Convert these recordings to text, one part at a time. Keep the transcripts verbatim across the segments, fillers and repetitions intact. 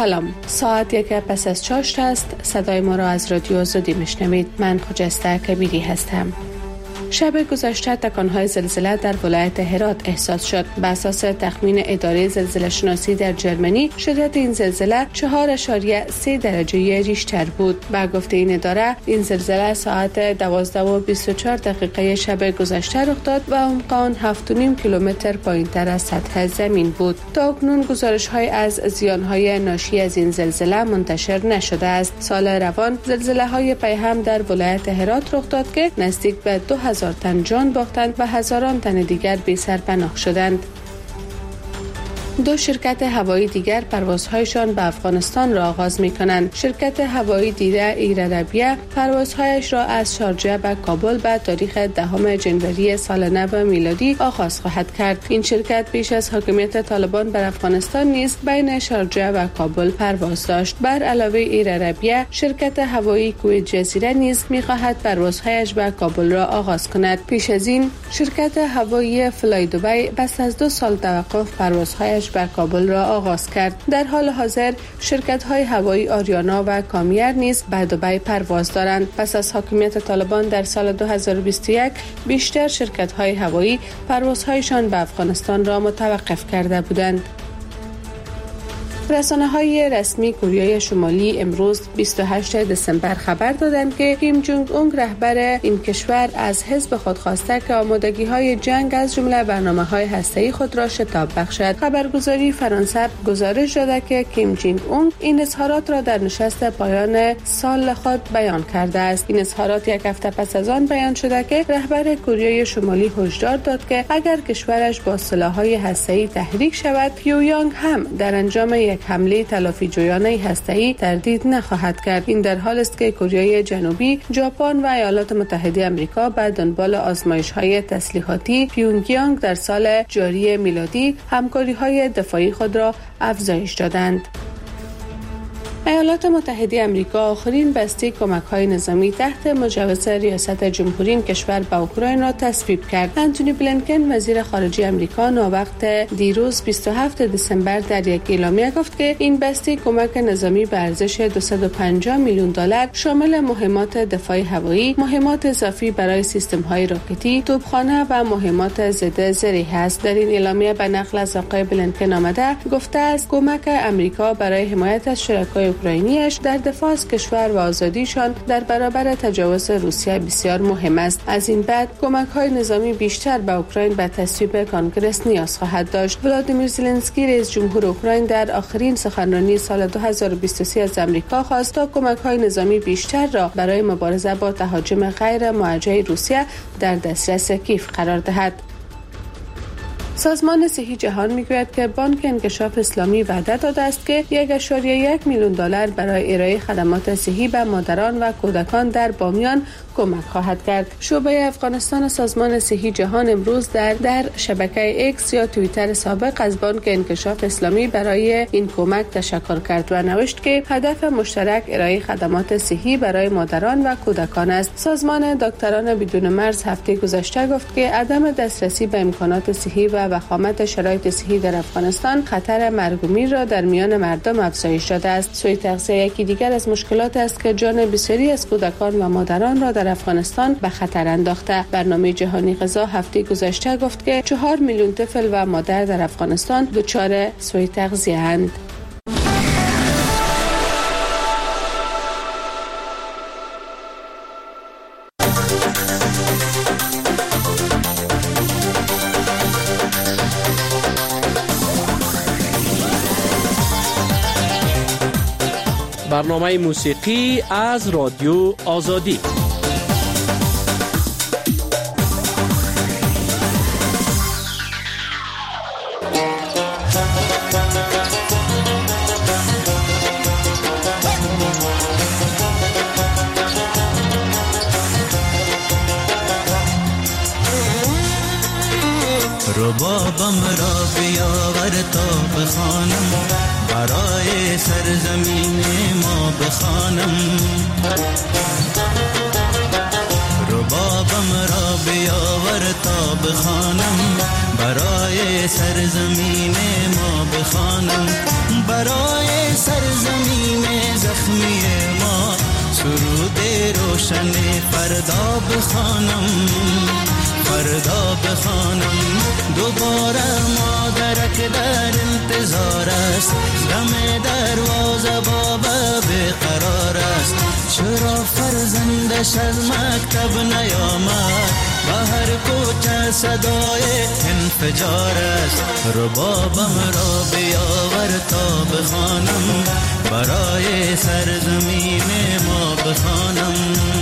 سلام، ساعت یک پس از چاشت است. صدای ما را از رادیو آزادی میشنوید. من خجسته کبیری هستم. شب گذشته تکانهای زلزله در ولایت هرات احساس شد. بر اساس تخمین اداره زلزله شناسی در جرمنی، شدت این زلزله چهار اشاریه سه درجه ریشتر بود. با گفته این اداره، این زلزله ساعت دوازده و بیست و چهار دقیقه شب گذشته رخ داد و عمق آن هفت و نیم کیلومتر پایین‌تر از سطح زمین بود. تا اکنون گزارش‌های از زیان‌های ناشی از این زلزله منتشر نشده است. سال روان زلزله‌های پیهم در ولایت هرات رخ داد که نزدیک به دو هزار تن جان باختند و هزاران تن دیگر بی سرپناه شدند. دو شرکت هوایی دیگر پروازهایشان به افغانستان را آغاز می‌کنند. شرکت هوایی دیره ایر عربیه پروازهایش را از شارجه به کابل به تاریخ دهم جنوری سال نو میلادی آغاز خواهد کرد. این شرکت پیش از حاکمیت طالبان بر افغانستان نیز بین شارجه و کابل پرواز داشت. بر علاوه ایر عربیه، شرکت هوایی کویت جزیره نیز می‌خواهد پروازهایش به کابل را آغاز کند. پیش از این شرکت هوایی فلای دبی پس از دو سال توقف پروازهایش به کابل را آغاز کرد. در حال حاضر شرکت‌های هوایی آریانا و کامیر نیز به دبی پرواز دارند. پس از حاکمیت طالبان در سال دو هزار و بیست و یک بیشتر شرکت‌های هوایی پروازهایشان به افغانستان را متوقف کرده بودند. رسانه‌های رسمی کره شمالی امروز بیست و هشتم دسامبر خبر دادند که کیم جونگ اون رهبر این کشور از حزب خود خواسته که آمادگی‌های جنگ از جمله برنامه‌های هسته‌ای خود را شتاب بخشد. خبرگزاری فرانسه گزارش داده که کیم جونگ اون این اظهارات را در نشست پایان سال خود بیان کرده است. این اظهارات یک هفته پس از آن بیان شده که رهبر کره شمالی هشدار داد که اگر کشورش با سلاح‌های هسته‌ای تحریک شود، پیونگ هم در انجام یک حمله تلافی جویانه هسته‌ای تردید نخواهد کرد. این در حالی است که کره جنوبی، ژاپن و ایالات متحده آمریکا به دنبال آزمایش‌های تسلیحاتی پیونگیانگ در سال جاری میلادی همکاری‌های دفاعی خود را افزایش دادند. ایالات متحده آمریکا آخرین بسته کمک‌های نظامی تحت مجوز ریاست جمهوری این کشور به اوکراین را تصویب کرد. انتونی بلینکن وزیر خارجه آمریکا ناوقت دیروز بیست و هفتم دسامبر در یک اعلامیه گفت که این بسته کمک نظامی به ارزش دویست و پنجاه میلیون دلار شامل مهمات دفاعی هوایی، مهمات اضافی برای سیستم‌های راکتی، توپخانه و مهمات ضد زرهی است. در این اعلامیه به نقل از آقای بلینکن آمده گفته است کمک آمریکا برای حمایت از شرکای اوکراینیش در دفاع از کشور و آزادیشان در برابر تجاوز روسیه بسیار مهم است. از این بعد کمک‌های نظامی بیشتر به اوکراین به تصویب کانگرس نیاز خواهد داشت. ولادیمیر زلنسکی رئیس جمهور اوکراین در آخرین سخنرانی سال دو هزار و بیست و سه از آمریکا خواست تا کمک‌های نظامی بیشتر را برای مبارزه با تهاجم غیر موجه روسیه در دسترس کیف قرار دهد. سازمان صحی جهان میگوید که بانک انکشاف اسلامی وعده داده است که یک و یک میلیون دلار برای ارائه خدمات صحی به مادران و کودکان در بامیان کمک خواهد کرد. شعبه افغانستان سازمان صحی جهان امروز در در شبکه اکس یا توییتر سابق از بانک انکشاف اسلامی برای این کمک تشکر کرد و نوشت که هدف مشترک ارائه خدمات صحی برای مادران و کودکان است. سازمان دکتران بدون مرز هفته گذشته گفت که عدم دسترسی به امکانات صحی و وخامت شرایط صحی در افغانستان خطر مرگ و میر را در میان مردم افزایش داده است. سوء تغذیه یکی دیگر از مشکلات است که جان بسیاری از کودکان و مادران را در افغانستان به خطر انداخته. برنامه جهانی غذا هفته گذشته گفت که چهار میلیون طفل و مادر در افغانستان دچار سوء تغذیه اند. برنامه موسیقی از رادیو آزادی. ربابم را بیاور تا بخوانم، برای سرزمین ما بخوانم. ربابم را بیاور تا بخوانم، برای سرزمین ما بخوانم، برای سرزمین زخمی ما سرود روشن فردا بخوانم، فردا بخوانم. دوباره مادرک در انتظار است، دم دروازه بابا بیقرار است. چرا فرزندش از مکتب نیامد؟ با هر کوچه صدای انفجار است. ربابم را بیاور تا بخوانم، برای سرزمین ما بخوانم.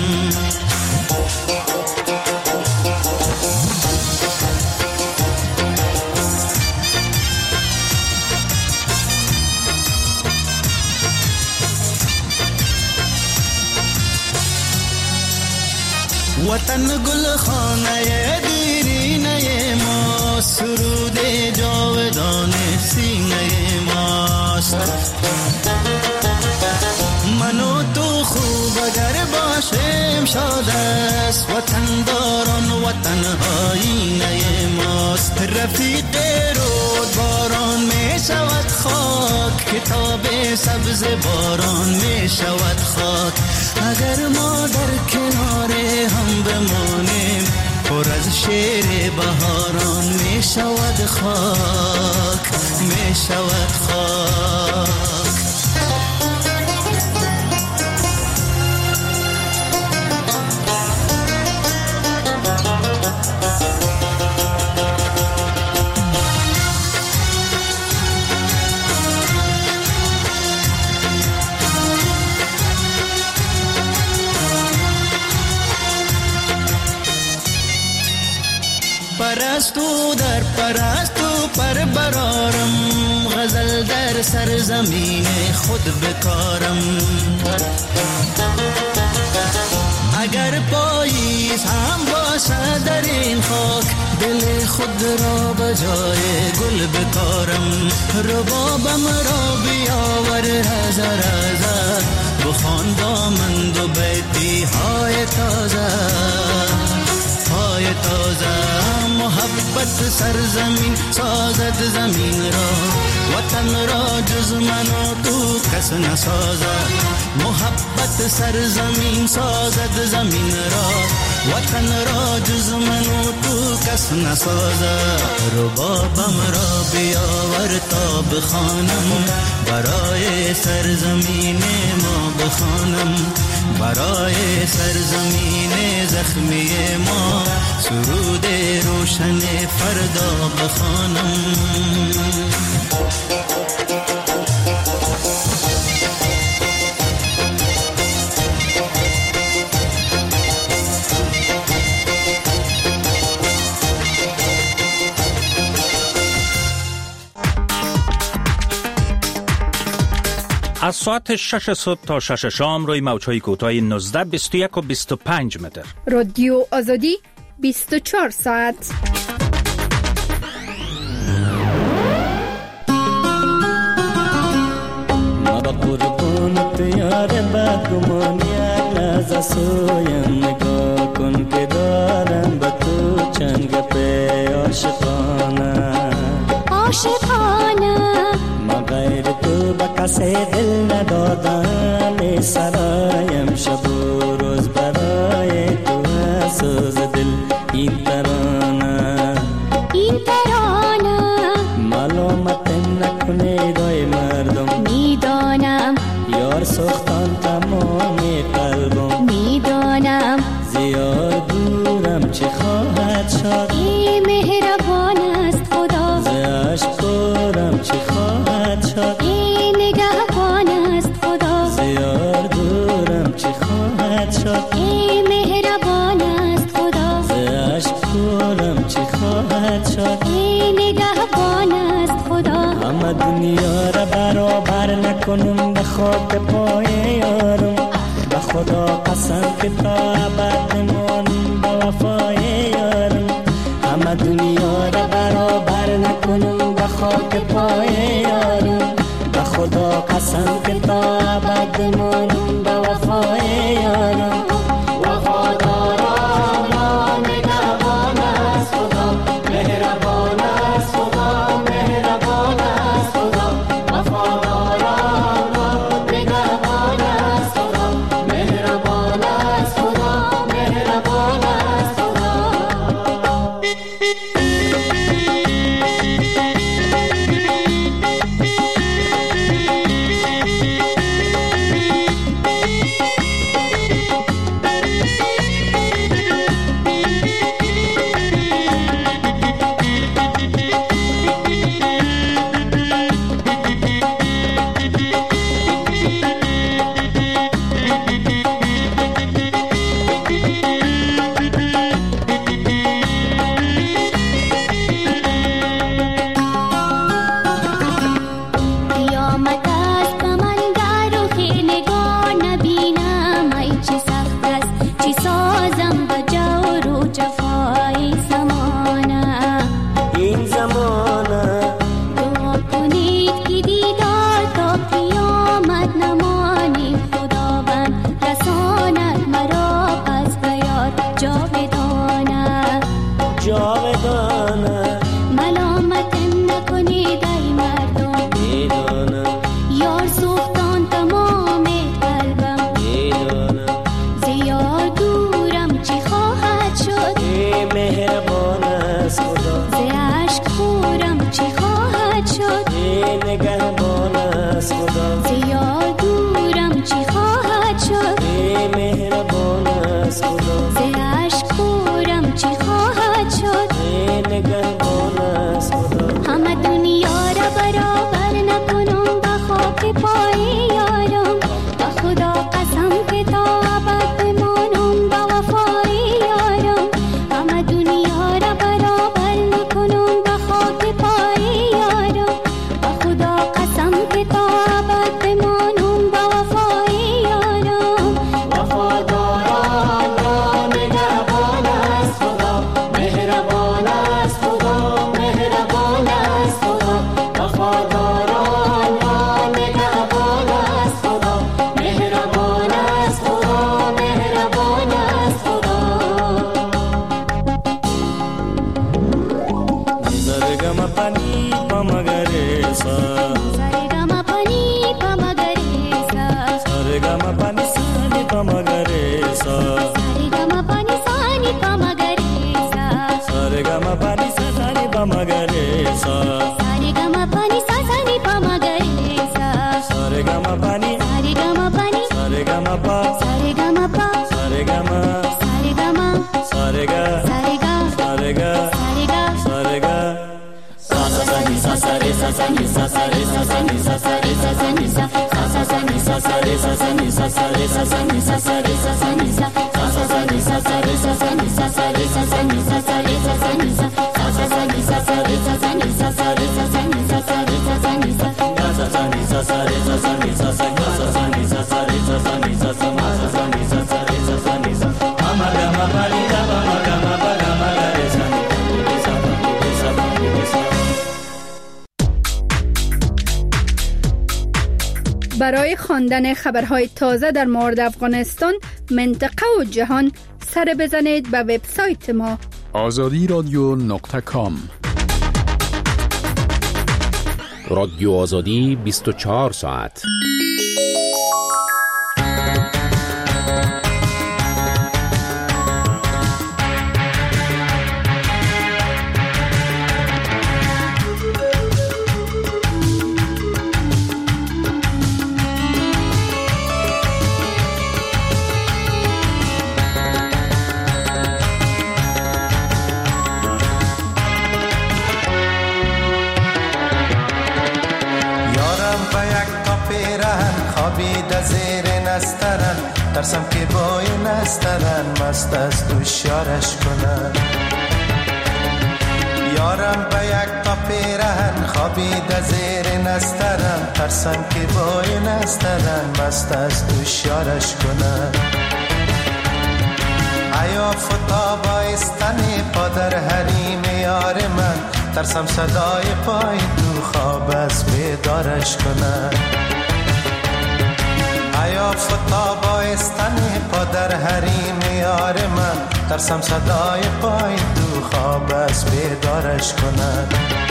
وطن گل خانه دیرینه ما، سرود جاودان سینه ماست. من و تو خوب اگر باشیم شاد است، وطن داران وطن آینه ماست. رفیق رود باران می شود خاک، کتاب سبز باران می شود خاک. اگر ما در کنار هم بمانیم، پر از شعر بهاران می شود خاک، می شود خاک. پرستو در پرستو پر برارم، غزل در سرزمین خود بکارم. اگر پاییز هم باشه در این خاک، دل خود را به جای گل بکارم. ربابم را بیاور هزار هزار، بخوان با من دو بیتی های تازه، های تازه. محبت سرزمین سازد زمین را، وطن را جز من و تو کس نسازد. محبت سرزمین سازد زمین را، وطن را جز من و تو کس نسازد. ربابم را بیاور تا بخوانم، برای سرزمین ما بخوانم، برای سرزمین زخمی ما سرود روشن فردا بخوانم. از ساعت شش صبح تا شش شام روی موج‌های کوتاه نوزده، بیست و یک و بیست و پنج متر. رادیو آزادی بیست و چهار ساعت. ما با قربانت یار بدگمان یک لحظه سویم، نگاه کن که دارم با تو چند گپ عاشقانه عاشقانه. ما غیر تو با کسی دل ندادم، سرایم شب و روز برای تو سوز دل. این ترانه این ترانه معلومت نکنه دای مردم، میدانم یار سختان تمام قلبم، میدانم زیاد دورم چه خواهد شد. ای مهربان است خدا، زیاش پرم چه خواهد شد. ای نگهبان است خدا، زیاد دورم چه خواهد شد. ای مهربان است خدا، زیاش پرم چه خواهد شد. ای نگهبان است خدا. همه دنیا را برابر نکنم به خاک پای یارم، به خدا قسم که تا ابد نمانم به وفای یارم. همه دنیا را برابر نکنم به خاک پای یارم، به خدا قسم که تا ابد نمانم به وفای یارم. وفادارم نگهبان است خدا، مهربان جاودانه ملامت نکنید ای مردم میدانم یار سوختان تمام قلبم میدانم زیاد دورم چی خواهد شد ای مهربان است خدا ز اشک خورم چی خواهد شد ای نگهبان است خدا زیاد دورم چی خواهد شد ای مهربان است خدا ز اشک خورم چی خواهد شد ای نگهبان است خدا همه دنیا را برابر نکنم با خاک پای یارم با خدا قسم که تا ابد بمانم با وفای یارم همه دنیا را برابر نکنم با خاک پای یارم با خدا قسم که تا ابد بمانم با وفای یارم وفاداران را نگهبان است خدا مهربان است خدا مهربان است خدا وفاداران را نگهبان است خدا مهربان است خدا مهربان است خدا زرگم پانی پمگریسا سرگم پنی پمگریسا زرگم پانی سانی پمگریسا سرگم پنی سانی پمگریسا سرگم پانی سانی پمگریسا سرگم پنی سانی پمگریسا سرگم پانی سرگم پنی سرگم پا سرگم پا سرگم سرگم سرگا سرگم سرگا سرگم سرگا sa sa sa ni sa sa re sa sa ni sa sa re sa sa ni sa sa re sa sa ni sa sa sa sa ni sa sa re sa sa ni sa sa re sa sa ni sa sa re sa sa ni sa sa sa sa ni sa sa re sa sa ni sa sa re sa sa ni sa sa re sa sa ni sa sa sa sa ni sa sa re sa sa ni sa sa re sa sa ni sa sa re sa sa ni sa sa sa ni sa sa re sa sa ni sa sa sa sa ni sa sa re sa sa ni sa sa ma sa sa ni sa sa re sa sa ni sa ama ga ma pa ni da ma ma ga ma pa ga ma ga re sa ni sa ni sa ni sa. برای خواندن خبرهای تازه در مورد افغانستان، منطقه و جهان سر بزنید به وبسایت ما آزادی رادیو نقطه کام. رادیو آزادی بیست و چهار ساعت. ترسم که بای نسترن مست از دوش یارش کنن یارم به یک تا پیرهن خوابیده زیر نسترن ترسم که بای نسترن مست از دوش یارش کنن ایا فتا بایستنی پادر حریم یار من ترسم صدای پای تو خواب از بیدارش کنن ایا فتا بایستنی پادر حریم یار من ترسم صدای پای تو خواب از بیدارش کنن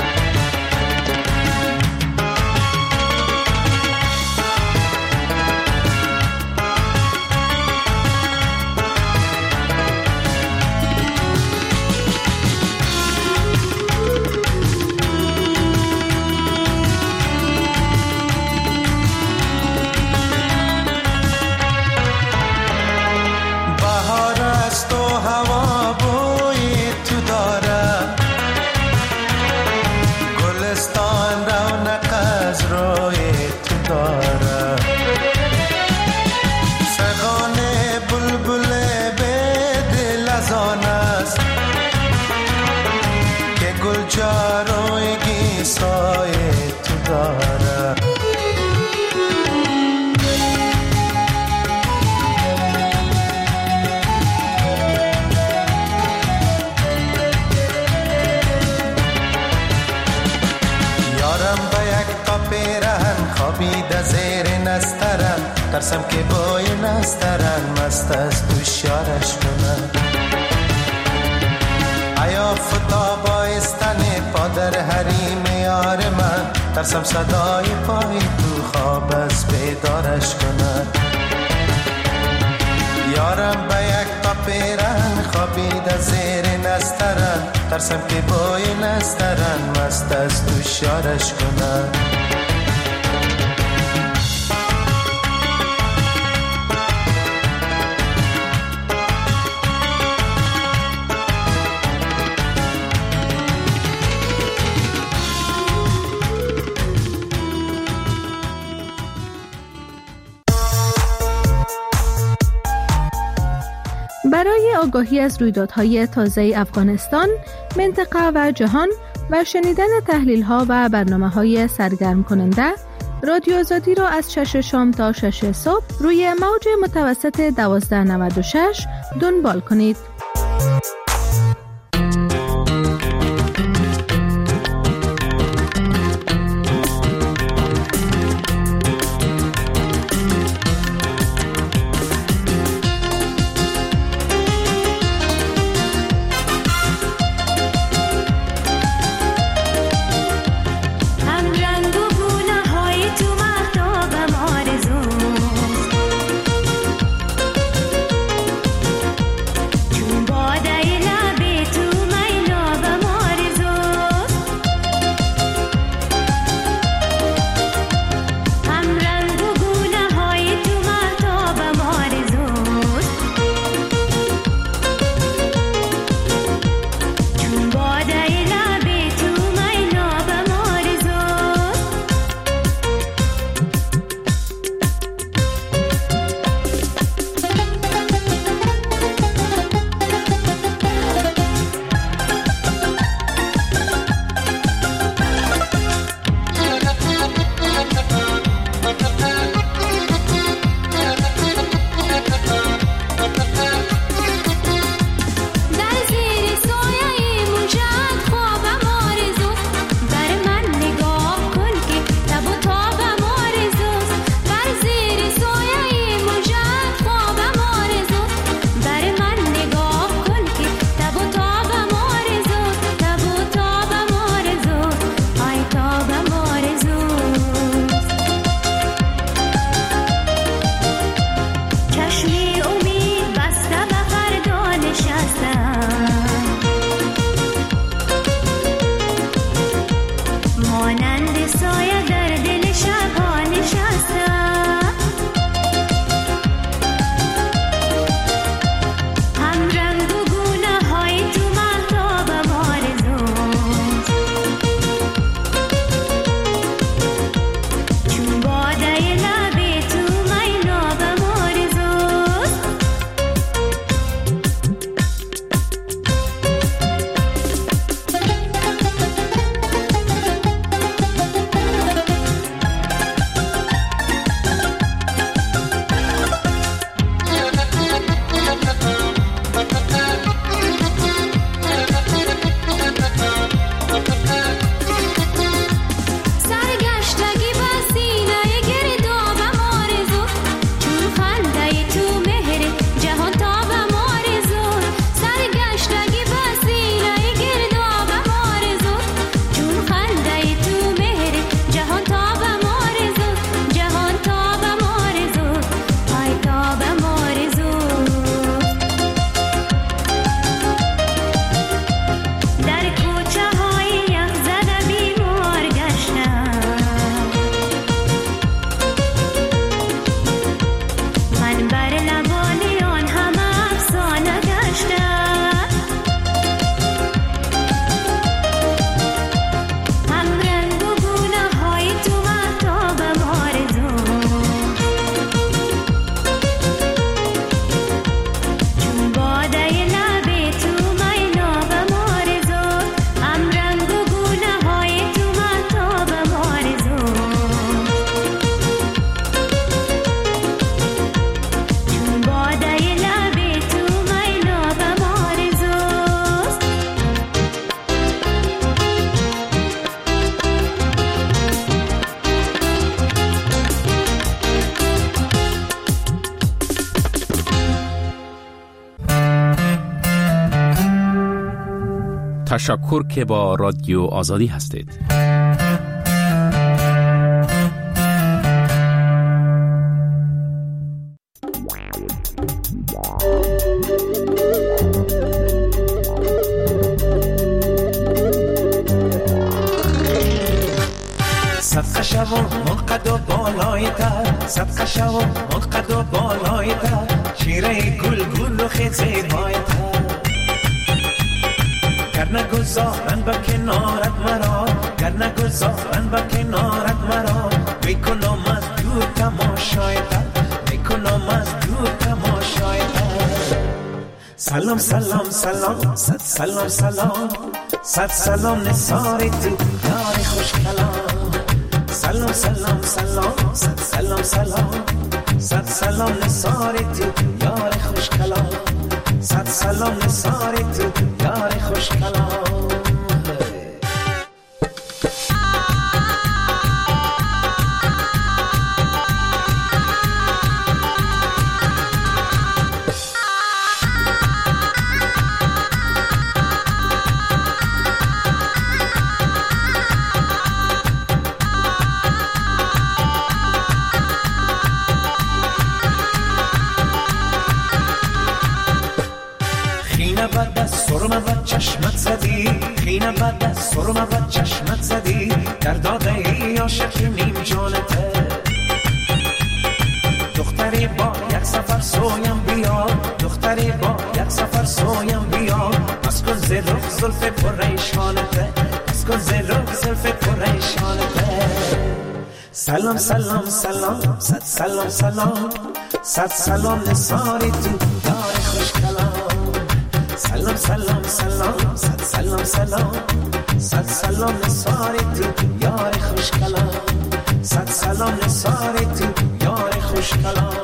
ترسم که بای نسترن مست از دوش یارش کنن ایا ترسم صدای پای تو خواب از بیدارش کند. یارم به یک تا پیرن خوابیده زیر نسترن، ترسم که بای نسترن مست از تو یارش کند. برای آگاهی از رویدادهای تازه افغانستان، منطقه و جهان و شنیدن تحلیل‌ها و برنامه‌های سرگرم کننده، رادیو آزادی را از شش شام تا شش صبح روی موج متوسط دوازده نود و شش دنبال کنید. تشکر که با رادیو آزادی هستید. قشو منقد و بالای تر صد قشو منقد و بالای تر شیره گل گل و خیلی زیبای تر گر نگذارن با کنارت مرا گر نگذارن با کنارت مرا میکنم از دور تماشایت میکنم از دور تماشایت سلام سلام سلام صد سلام سلام صد سلام نثار تو یار خوش کلام سلام سلام سلام صد سلام سلام صد سلام نثار تو یار خوش کلام صد سلام نثار تو یار خوش کلام سرمه و چشمت زدی خینه بد سرمه و چشمت زدی در داده ای عاشقی نیم جانته دختری با یک سفر سویم بیا دختری با یک سفر سویم بیا از کن زلف زلف پریشانته از کن زلف زلف پریشانته سلام سلام سلام صد سلام سلام صد سلام نثاری تو یار خوش کلام سلام سلام سلام صد سلام سلام صد سلام نثار تو یار خوش کلام صد سلام نثار تو یار خوش کلام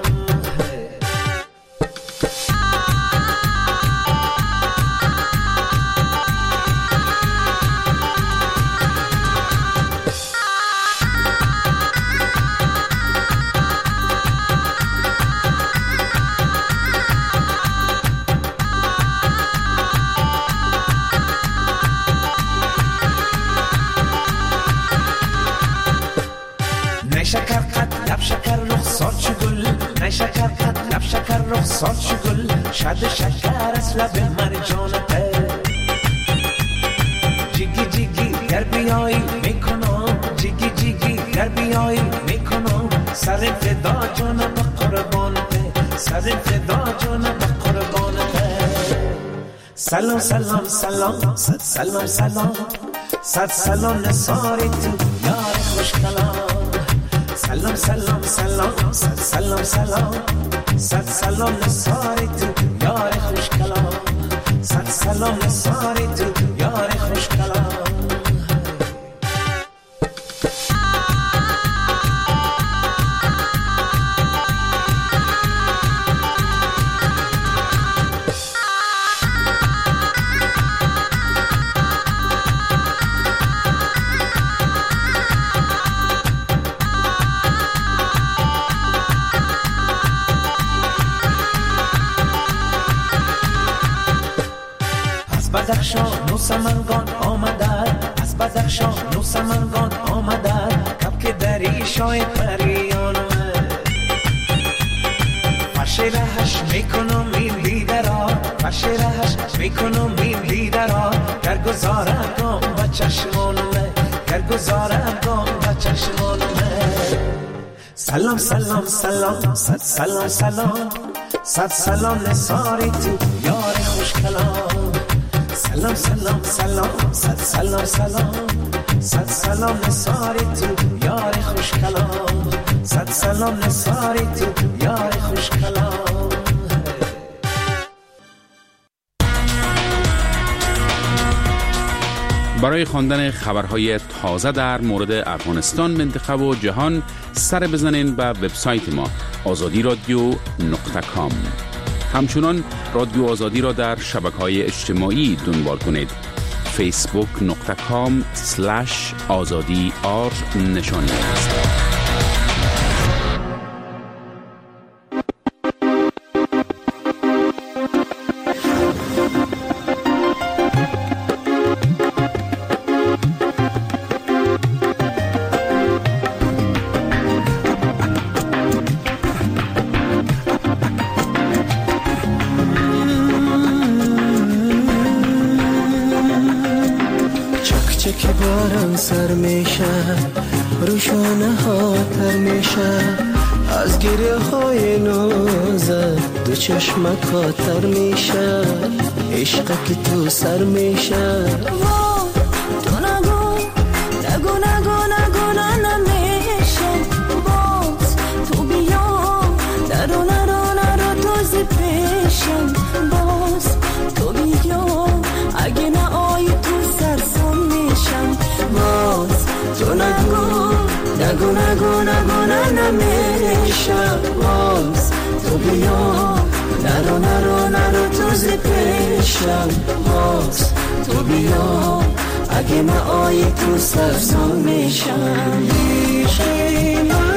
شکر قد لب شکر رخسار چو گل نه شکر قد لب شکر رخسار چو گل شد شکر از لب مرجانته جیگی جیگی گر بیایی میکنم جیگی جیگی گر بیایی میکنم سر فدا جان با قربانته سر فدا جان با قربانته سلام سلام سلام صد سلام سلام صد سلام نثاری تو یار خوش کلام سلام سلام سلام صد سلام سلام صد سلام نثاری تو یار خوش کلام صد سلام نثاری تو یار خوش کلام بدخشان و سمنگان آمده از بدخشان و سمنگان آمده کبک دری شای پریان فرش رهش میکنم این دیده را فرش رهش میکنم این دیده را گر گذارم با چشمانمه گر گذارم با چشمانمه سلام سلام سلام صد سلام سلام صد سلام نثاری تو یار خوش کلام سلام سلام سلام صد سلام سلام صد سلام نثاری تو یار خوش کلام صد سلام نثاری تو یار خوش کلام برای خواندن خبرهای تازه در مورد افغانستان، منطقه و جهان سر بزنین به وبسایت ما آزادی رادیو نقطه کام. همچنان رادیو آزادی را در شبکه‌های اجتماعی دنبال کنید. فیسبوک نقطه کام سلش آزادی آر نشانی است. که بارم سر میشه روشانه ها تر میشه از گریه های نازه دو چشمت خاطر میشه عشق که تو سر میشه تو نگو نگو نگو نگو نه نمیشه باز تو بیا نرو نرو نرو تو زی پیشم باز تو بیا اگه نه آی تو سرسان میشم باز تو نگو نگو نگو نگو نه نمیشه باز تو بیا نرو نرو نرو تو زی پیشم باز تو بیا اگه من آی تو سرسان میشم عشقی من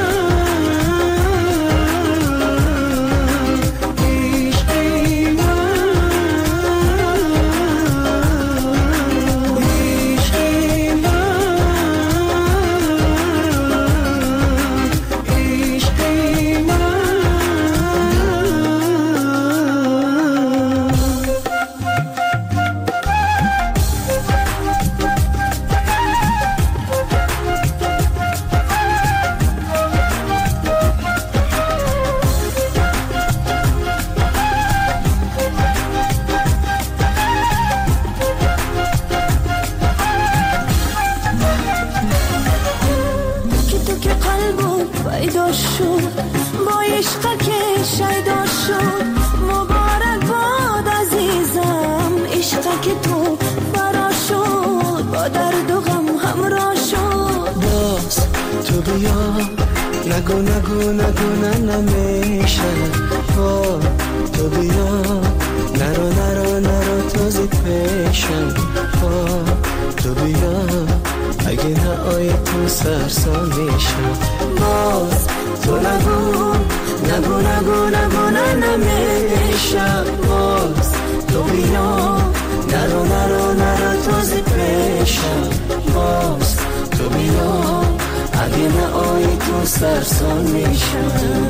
نگو نگو نگو نه نمیشه با تو بیا نرو نرو نرو تو زی پیشم با تو بیا اگه نه آی تو سرسان میشم باز تو نگو نگو نگو نگو نه نمیشه باز تو بیا نرو نرو نرو تو زی پیشم باز تو بیا اگه نه آی تو سرسان میشم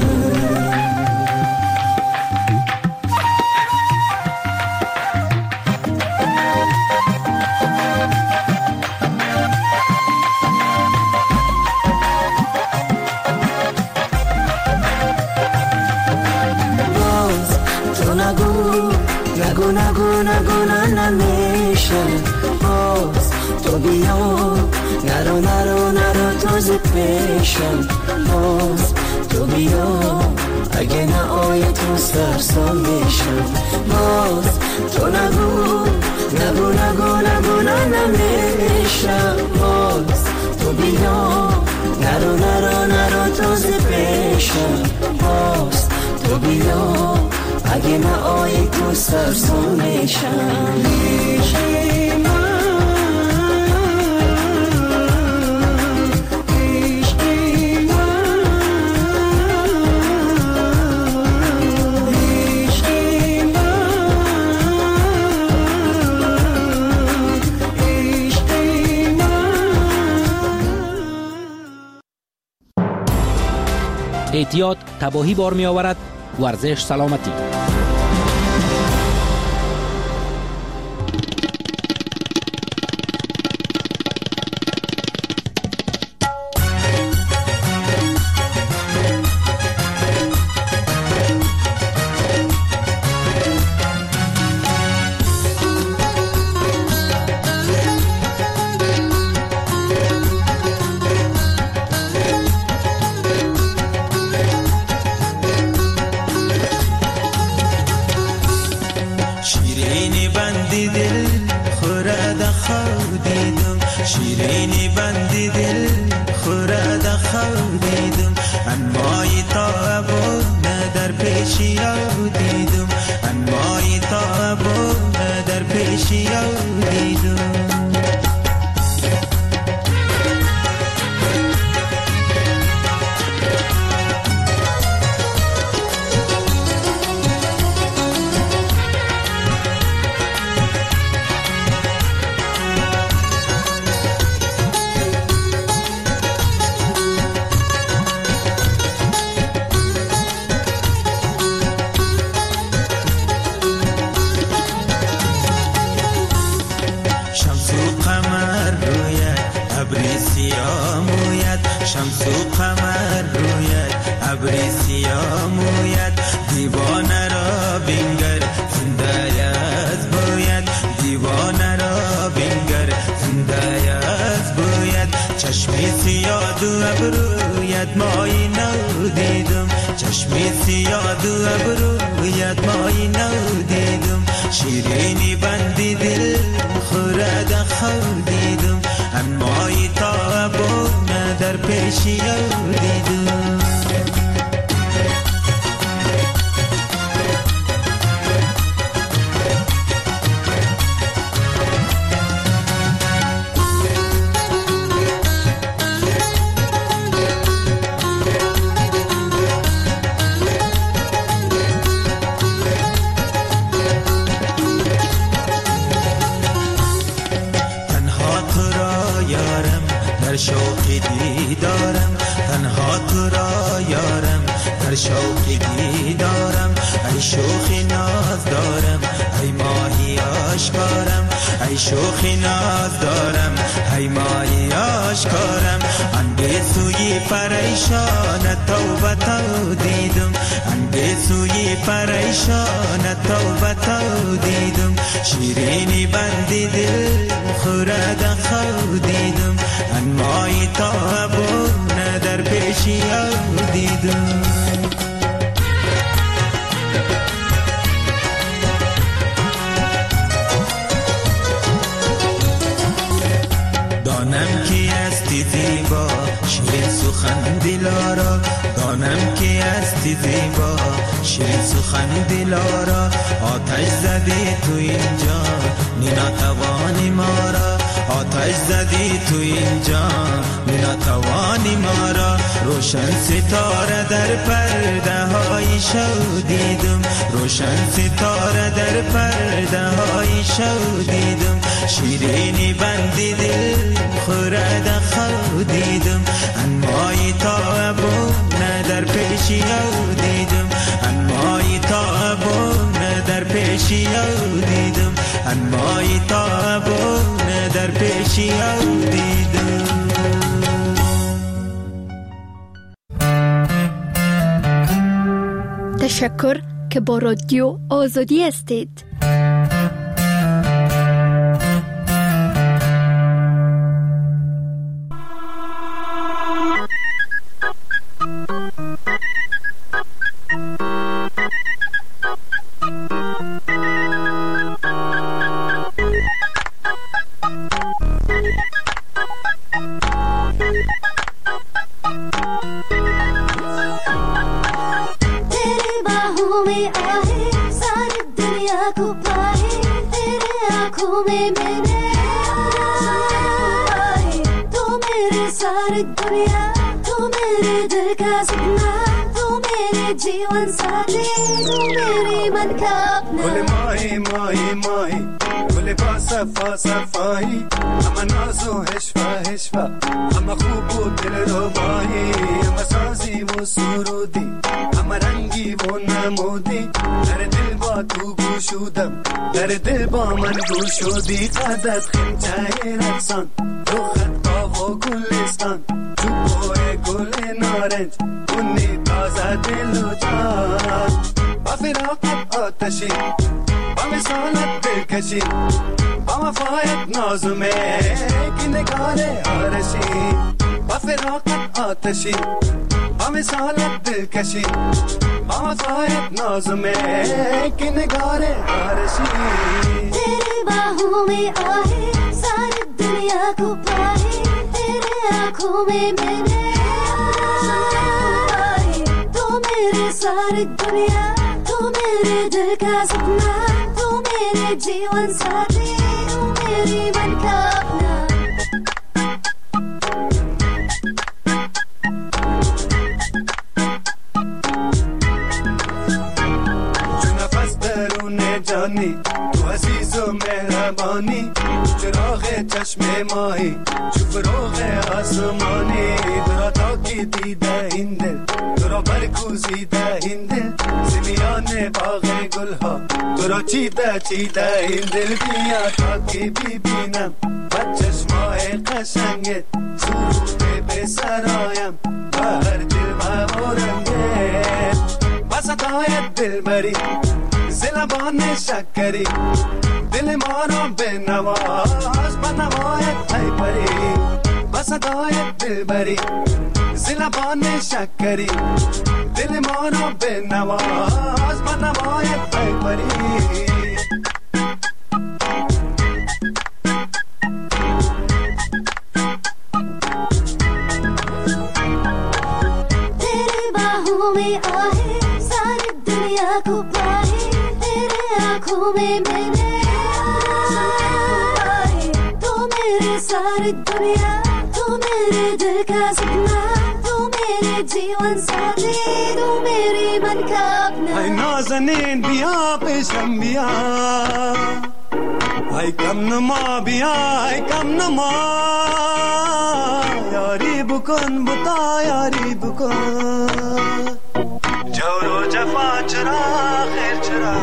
باز تو نگو نگو نگو نگو نه نمیشه باز تو بیا نرو نرو نرو تو زی پیشم باز تو بیا اگه نه آی تو سرسان میشم باز تو نگو نگو نگو نگو نه نمیشه باز تو بیا نرو نرو نرو تو زی پیشم باز تو بیا اگه نه آی تو سرسان میشم عشقی من احتیاط تباهی بار می آورد. ورزش سلامتی. سیاه موید شمس و قمر روید ابری سیاه موید دیوانه را بینگر زنده از باید دیوانه را بینگر زنده از باید چشمی سیاه و ابرویت مایی نو دیدم چشمی سیاه و ابرویت مایی نو دیدم شیرینی بندی دل خورد خود دیدم انمایی تا بونه در پیشی دیدم شوقی دیدارم تنها تو را یارم در شوقی دیدارم ای شوخی ناز دارم ای ماهی آشکارم ای شوخی ناز دارم ای ماهی آشکارم انگه سوی پریشان توبه تو دیدم انگه سوی پریشان توبه تو دیدم شیرینی بندی دل خورد خود دیدم انمایی تا بونه در پیشی دیدم دانم کی استی زیبا شیرین سخن دلارا دانم کی استی زیبا شیرین سخن دلارا آتش زدی تو اینجا نینا توانی مارا آتش زدی تو اینجا نینا توانی مارا روشن ستاره در پرده های شو دیدم روشن ستاره در پرده های شو دیدم شیرینی بندی دل خورد خود دیدم انمایی تا بونه در پیشی او دیدم انمایی تا بونه در پیشی او دیدم انمایی تا بونه در پیشی او دیدم تشکر که با رادیو آزادی هستید. صفایی اما ناز و هشفا هشفا اما خوب و دل ربایی اما سازی و سرودی اما رنگی و نمودی در دل با تو گوشودم در دل با من گوشودی قد از خمچه رقصان رو خط و گلستان تو پای گل نارنج کنی تازه دل و جان با فراقت آتشی با مثالت دلکشی با وفایت نازمه کی نگار آرشی با فراقت آتشی با مثالت دلکشی با وفایت نازمه کی نگار آرشی تیرے باہوں میں آئے ساری دنیا کو پائے تیرے آنکھوں میں میں نے آئے تو میرے ساری دنیا تو میرے دل کا سپنا تو میرے جیون ساتھی मेरी मन का अपना जो नफस दरूने जानी तो अजीज़ो मेहरबानी चिराग़ चश्मे माही जो फ़रोग़ आसमानी दुरा ताकी दीदा हिंदल दुरा बरकूज़ीदा हिंदल सिमियाने बाग़े गुलहा दुरा चीदा चीदा हिंदल बिया ताकी बीबीनम बचश्माए قشنگت سرود سرایم بر دل مورنگه بسطای دل بری زلبان شکری دل ما را به نواز به نوایت ای پری بسطای دل بری زلبان شکری دل ما را به نواز به نوایت ای پری में आहे सारी दुनिया को पाए तेरे आँखों में मैंने आहे तू मेरी सारी दुनिया तू मेरे दिल का सपना तू मेरे जीवन साथी तू मेरे मन का अपना ऐ नाज़नीन बिया पेशम बिया ऐ कम नमा बिया ऐ कम नमा यारी बुकन बुता यारी बुकन जौरो जफा चरा खैर चरा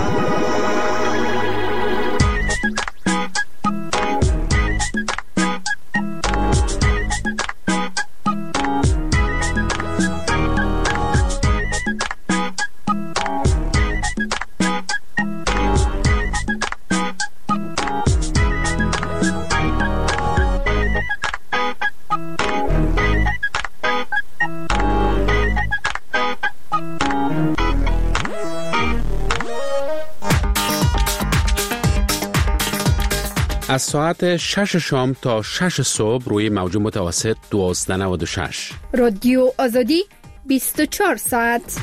از ساعت شش شام تا شش صبح روی موج متوسط دوازده نود و شش رادیو آزادی بیست و چهار ساعت.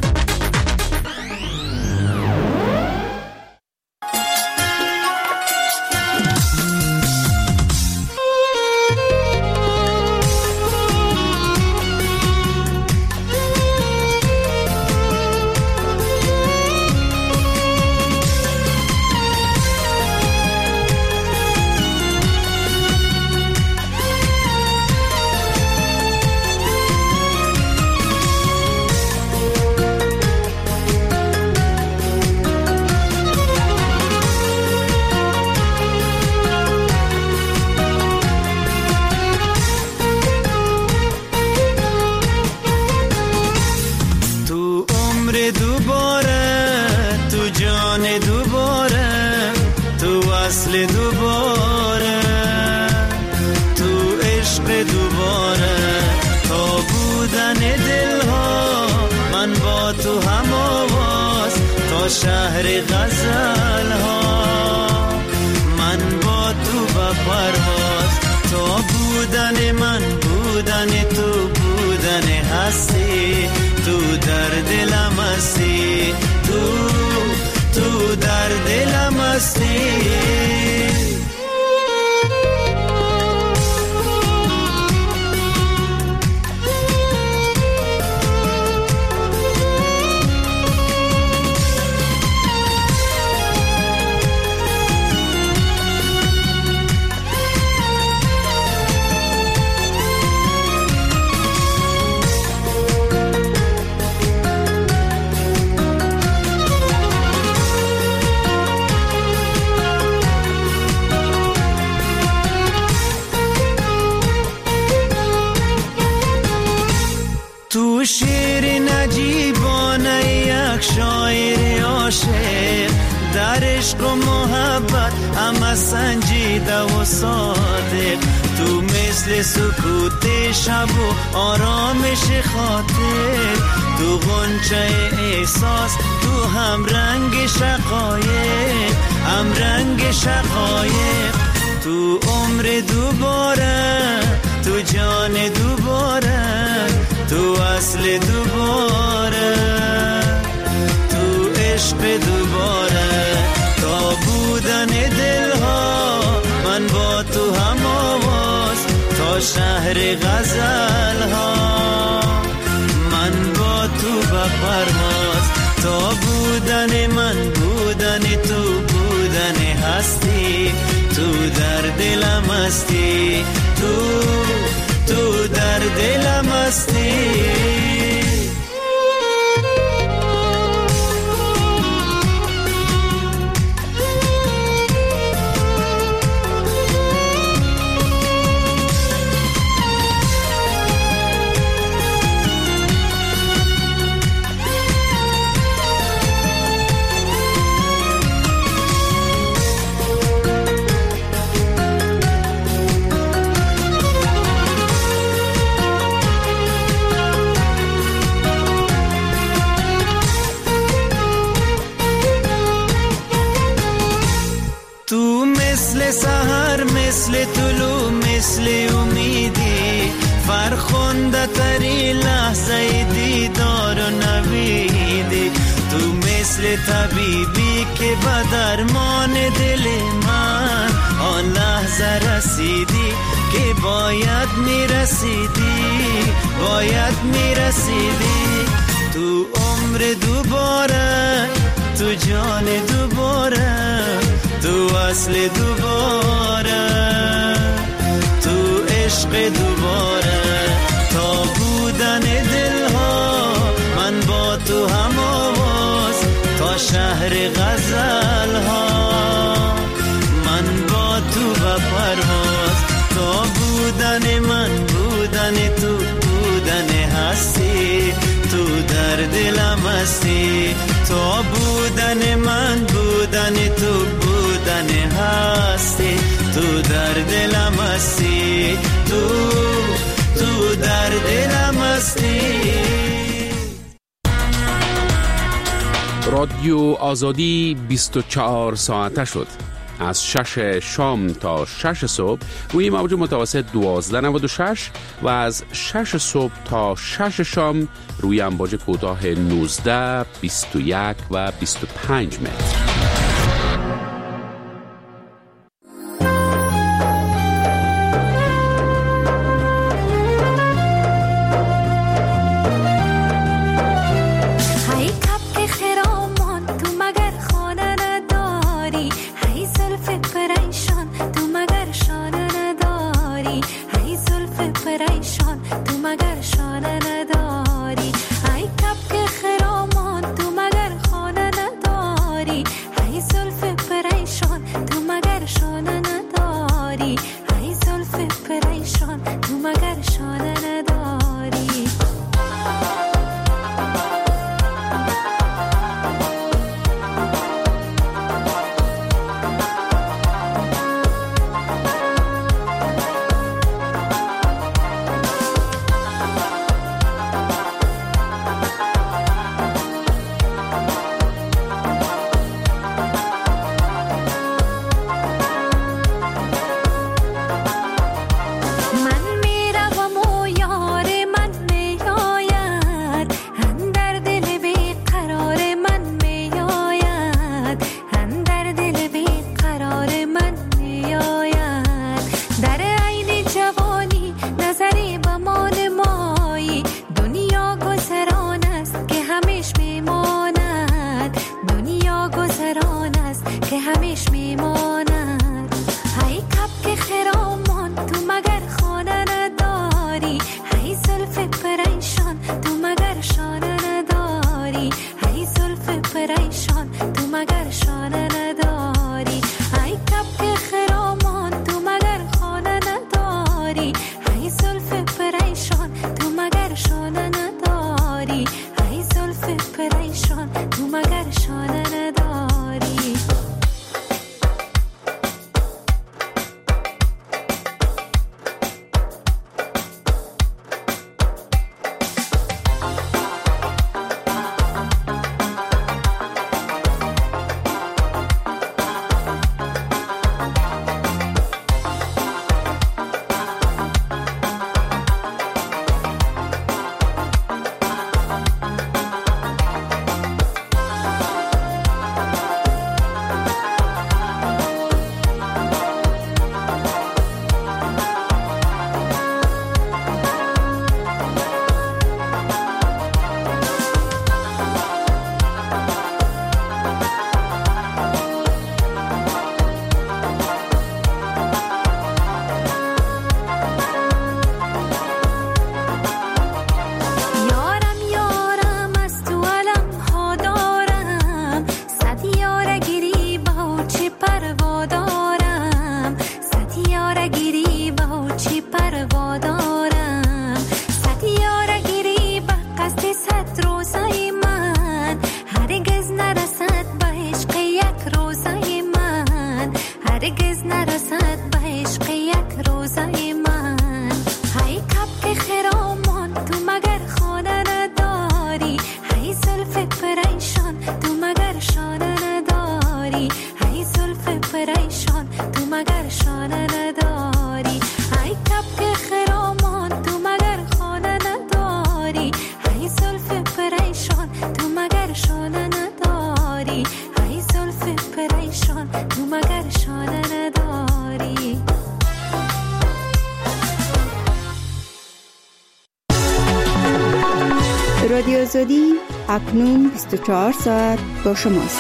شهر غزل ها من با تو با پرواز تو بودن من بودن تو بودن هستی تو در دلم هستی تو تو در دلم هستی تو شیر نجیبانه یک شاعر عاشق در عشق و محبت همه سنجیده و صادق تو مثل سکوت شب و آرامش خاطر تو غنچه احساس تو هم رنگ شقایق هم رنگ شقایق تو عمر دوباره تو جان دوباره تو اصل دوباره تو عشق دوباره تا بودن دلها من با تو هم آواز تا شهر غزل ها من با تو بپرواز تا بودن من بودن تو بودن هستی تو در دلم هستی تو تو در دلم هستی عمر طلوع مثل امیدی، فرخنده تری لحظه دیدار و نویدی. تو مثل طبیبی که به درمان دل من آن لحظه رسیدی که باید میرسیدی، باید میرسیدی. تو عمر دوباره، تو جان دوباره، تو اصل دوباره، تو عشق دوباره. تا بودن دلها من با تو هم آواز، تا شهر غزل ها من با تو به پرواز. تا بودن من بودن تو، بودن هستی تو در دلم هستی. تا بودن من بودن تو، بودن هستی تو در دلم هستی، تو تو در دلم هستی. رادیو آزادی بیست و چهار ساعته شد. از شش شام تا شش صبح روی موج متوسط دوازده نود و شش و از شش صبح تا شش شام روی امواج کوتاه نوزده، بیست و یک و بیست و پنج متر. پریشان تو مگر شانه نداری. آزادی اکنون بیست و چهار ساعت با شماست.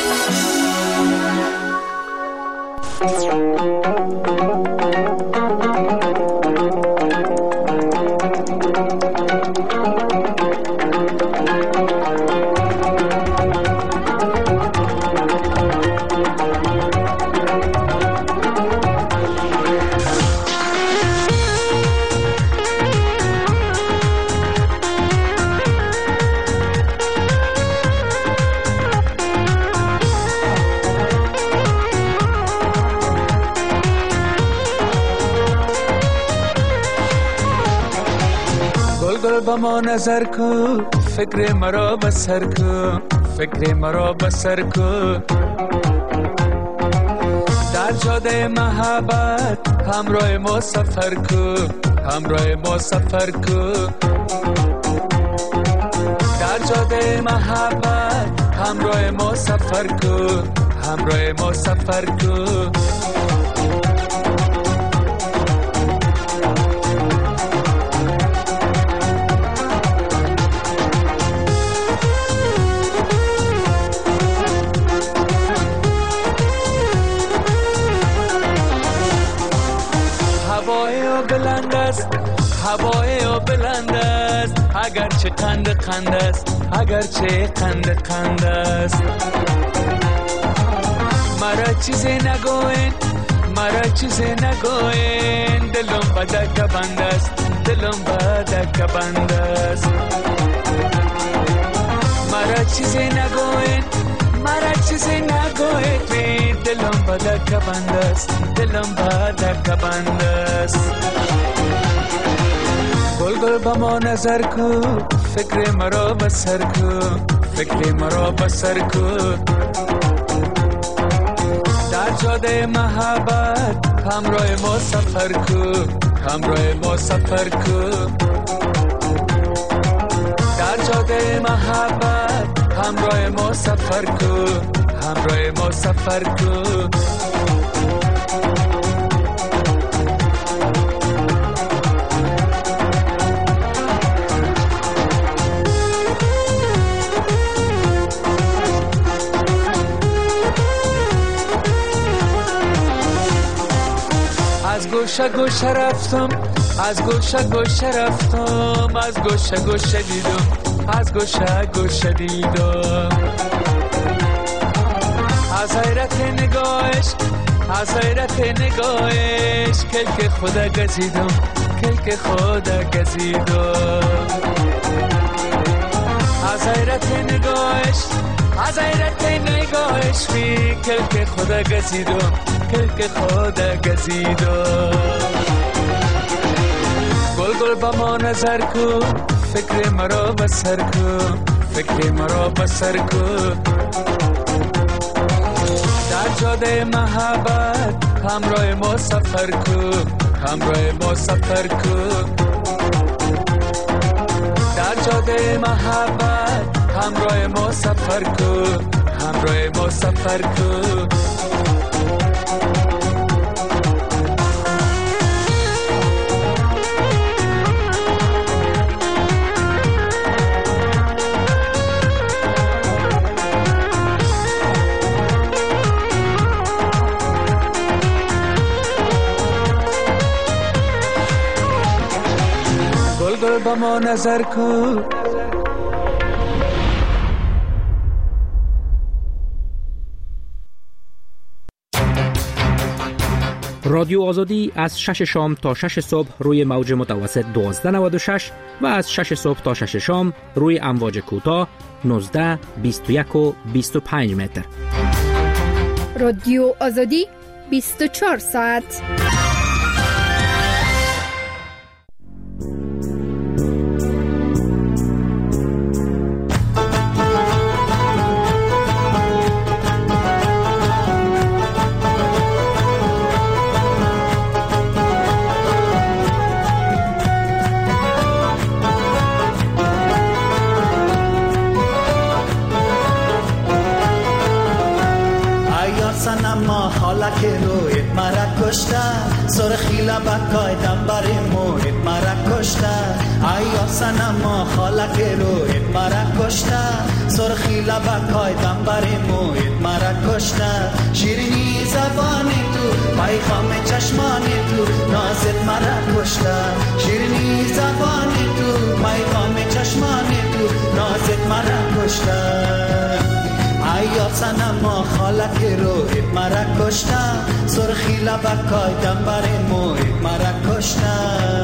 با ما نظر کو فکر مرا بسر کو فکر مرا بسر کو در جاده محبت همراه ما سفر کو همراه ما سفر کو در جاده محبت همراه ما سفر کو همراه ما سفر کو هوای او بلند است اگرچه قند قند است اگرچه قند قند است مرا چیزی نگوین مرا چیزی نگوین دلم بدک بند است دلم بدک بند است مرا چیزی نگوین مرا چیزی نگوین دلم بدک بند است دلم بدک بند است گل با ما نظر کو فکر مرا بسر کو فکر مرا بسر کو در جاده محبت همراه ما سفر کو همراه ما سفر کو در جاده محبت همراه ما سفر کو همراه ما سفر کو از گوشه گوشه رفتم از گوشه گوشه رفتم از گوشه گوشه دیدم از گوشه گوشه دیدم از حیرت نگاهش از حیرت نگاهش کلک خدا گزیدم کلک خدا گزیدم از حیرت نگاهش از حیرت نگاهش بی کلک خدا گزیدم کلک خدا گزیدم گل گل با ما نظر کو فکر مرا بسر کو فکر مرا بسر کو در جاده محبت همراه ما سفر کو همراه ما سفر کو در جاده محبت همراه ما سفر کو همراه ما سفر کو گل با ما نظر کو رادیو آزادی از شش شام تا شش صبح روی موج متوسط دوازده نود و شش و از شش صبح تا شش شام روی امواج کوتاه نوزده بیست و یک و بیست و پنج متر. رادیو آزادی بیست و چهار ساعت. که روی مرا کشتن سرخی لبکای دنبر موید مرا کشته ایا سنما خالک روید مرا کشته سرخی لبکای دنبر موید مرا کشته شیرینی زبانی تو پیغام چشمانی تو نازت مرا کشته شیرینی زبانی تو پیغام چشمانی تو نازت مرا کشته ایا سنما خالک روید مرا کشته سرخی لبکای دنبر موید مرا کشته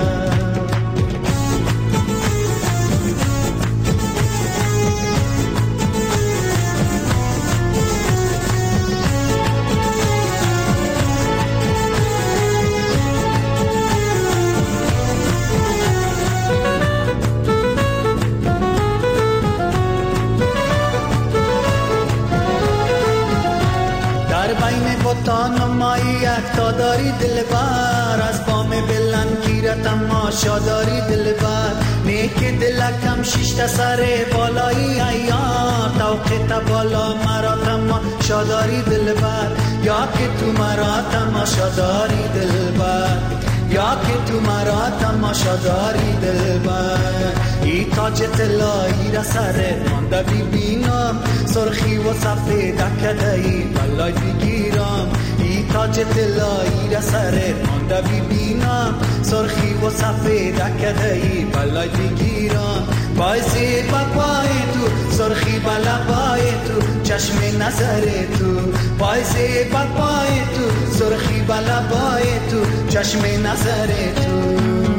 بطان مایی اکتا داری دلبر از بام بلند گیرت تماشا داری دلبر نیک دلکم شیشت سر بالایی ایار توقیت بالا مرا تماشا داری دلبر یا که تو مرا تماشا داری دلبر یا که تو مرا تماشا داری دلبر ای تاج طلایی را سرت مانده ببینم سرخی و سفید کدایی بلای بگیرم ای تاج طلایی را سرت مانده ببینم سرخی و سفید کدایی بلای بگیرم بایزی بپای تو سرخی بلبای تو چشم نظر تو بایزی بپای تو سرخی بلبای تو چشم نظر تو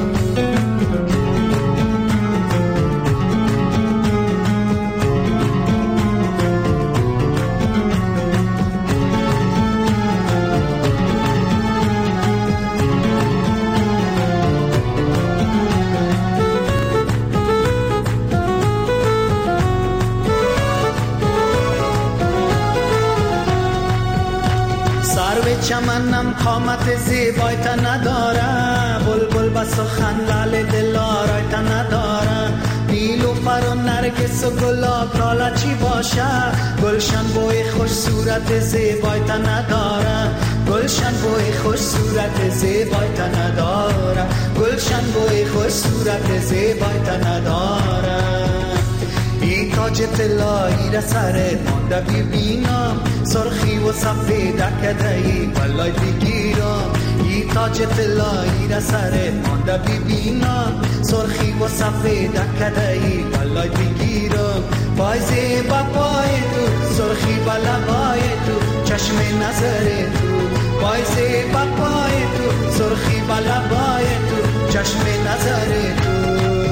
چمنم قامت زیبایت نداره بلبل با سخن لال دلارایت نداره نیلوفر و نرگس و گلاب لالا چی باشه گلشن بوی خوش صورت زیبایت نداره گلشن بوی خوش صورت زیبایت نداره گلشن بوی خوش صورت زیبایت نداره ای تاج طلایی را سرت مانده ببینم سرخی و سفید کدایی بلای بگیرم ای تاج طلایی را سرت مانده ببینم سرخی و سفید کدایی بلای بگیرم بایزی بپای تو سرخی بلبای تو چشم نظر تو بایزی بپای تو سرخی بلبای تو چشم نظر تو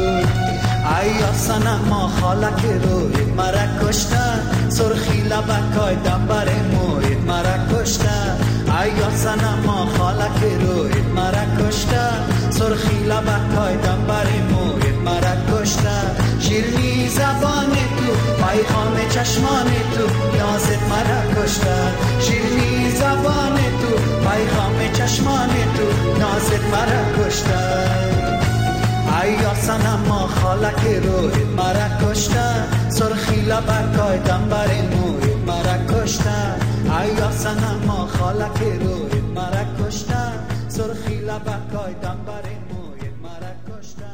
ایا سنما خالک روید مرا کشته سرخی لبکای دنبر موید مرا کشته ایا سنما خالک روید مرا کشته سرخی لبکای دنبر موید مرا کشته شیرینی زبان تو پیغام چشمان تو نازت مرا کشته شیرینی زبان تو پیغام چشمان تو نازت مرا کشته ایا سنما خالک روید مرا کشته سرخی لبکای دنبر موید مرا کشته ایا سنما خالک روید مرا کشته سرخی لبکای دنبر موید مرا کشته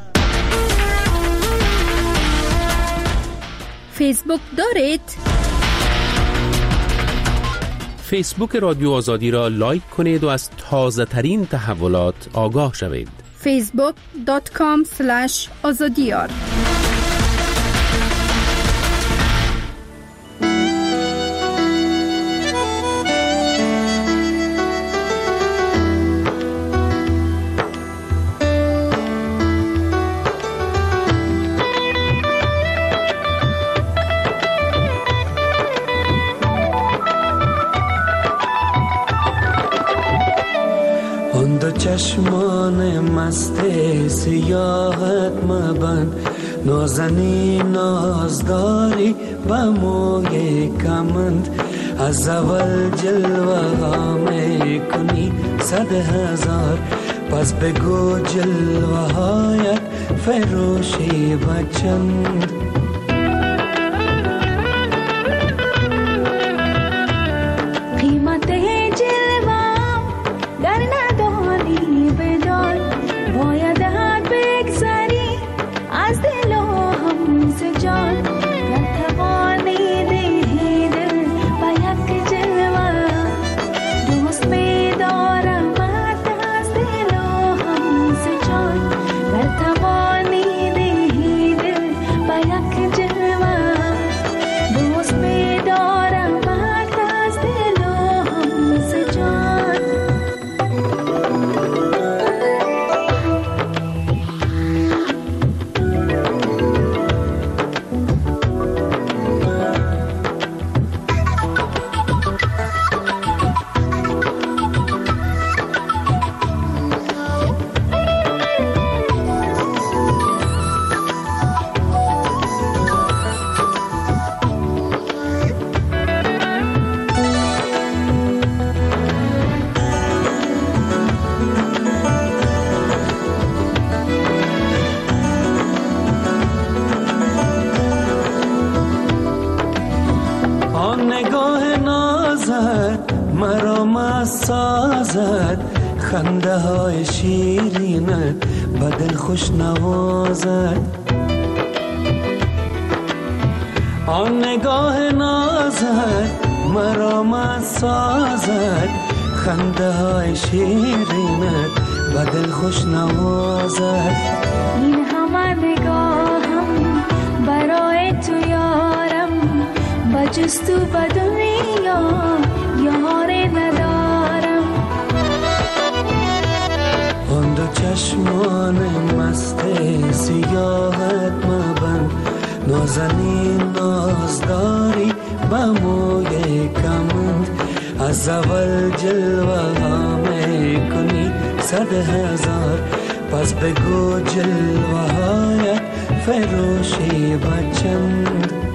فیسبوک دارید؟ فیسبوک رادیو آزادی را لایک کنید و از تازه ترین تحولات آگاه شوید. فیسبوک دات کام سلش آزادیار چشمان مست سیاحت مبند نازنی نازداری و موی کمند از اول جلوه ها می کنی صد هزار پس بگو جلوه هایت فروشی و چند قیمت جلوه در ندانی نازد، خنده های شیرینت به دل خوش نوازد. آن نگاه نازد مرا مست سازد، خنده های شیرینت به دل خوش نوازد. این همه نگاهم برای تو یارم، بجز تو به دنیا یاری ندارم. آن دو چشمان مست سیاهت مبند، نازنین نازداری به موی کمند. از اول جلوه ها می کنی صد هزار، پس بگو جلوه هایت فروشی بچند.